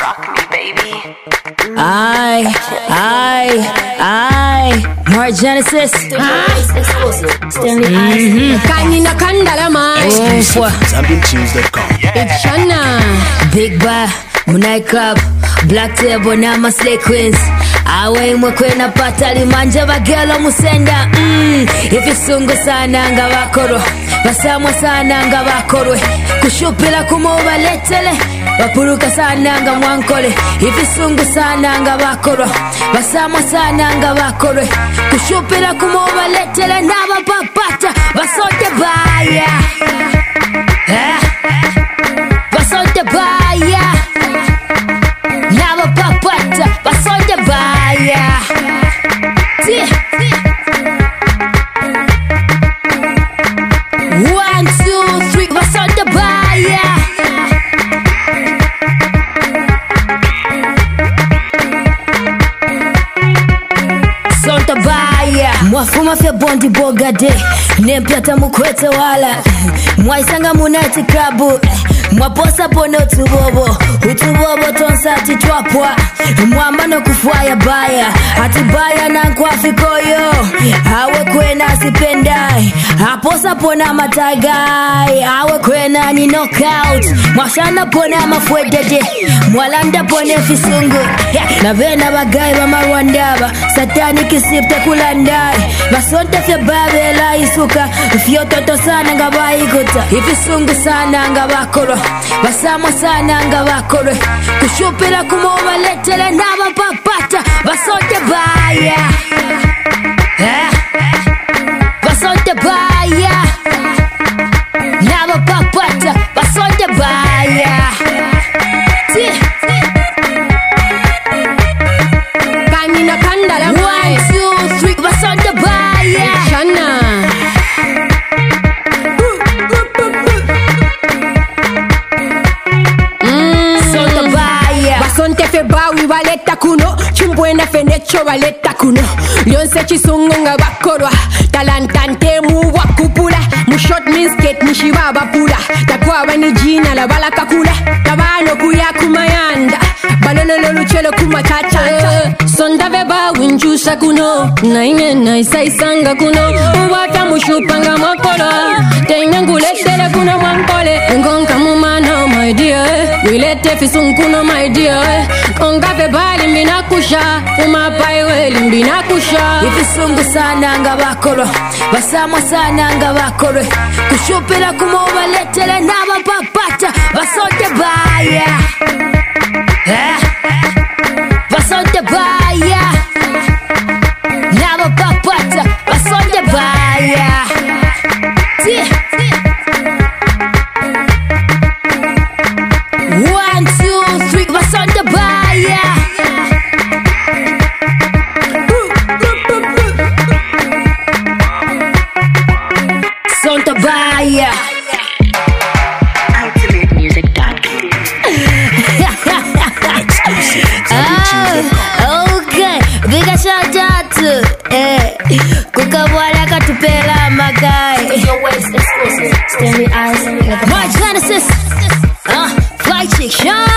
rock me, baby. I More Genesis. Kanina kandala man. ZambianTunes.com. It's Shana. Big Bar, Moonlight Club, Black Table, Nama Slay Queens. Awe mwekwena patali manja bagelo musenda. Ifisungu sana nga bakoro, basamwa sana nga bakorwe, kushupila kumuba letele, bapuruka sana nga mwankole. Ifisungu sana nga bakoro, basamwa sana nga bakorwe, kushupila kumuba letele, naba papata basote baya. Basote baya, naba papata basote baya. One, two, three, basote baya. Sonta baya. Mwafuma fya bondi bogade, nempyata mukwete wala. Mwaisanga munati krabu, mwaposa pono utubobo tonsati twapwa. Mwambano kufuaya baya, atibaya na nkwafi koyo. Hawe kwena sipendai, aposa pona matagai. Hawe kwena ni knockout, mwashana pona mafwedede, mwalanda pone fisungu. Na vena bagai ba marwandaba, satani kisipte kulandai. Basonta fya babela isuka, fyototo sana nga baikuta. Ifisungu sana nga bakoro, basamwa sana nga bakoro, kushupila kumoma letele naba papata basote baya. Basote baya, naba papata basote baya. Kanina kandala man. 1, 2, 3, basote baya. Shana. Sote baya. Basonte fe bawi waleta kuno, chimbwena fe necho waleta kuno. Lyonse chisungu nga bakorwa, talantante mu wakupula. Mushot misket nishiba bapula, takwawa ni jina la bala kakula. Tabano kuya kumayanda, balolo luchelo kumachacha. Sonda ve bawi njusa kuno, naine naisa isanga kuno. Uwata mushupanga makolo, tenga nguletele kuno mwankole. Ngonka mumano my dear, wilete fisunkuno my dear. Onga ve bali mbina kusha, umapai weli mbina kusha. Ifisungu sana nga bakoro, basamwa sana nga bakoro, kushupila kumoma letele naba papata basote baya. Basote baya, naba papata basote baya. 1, 2, 3, basote baya. Sonta baya. UltimateMusic.com. Okay, big shout out to kukabwala katupela magai. Your waist exclusive. Stanley Eyes. More Genesis. Fly chick, Sean.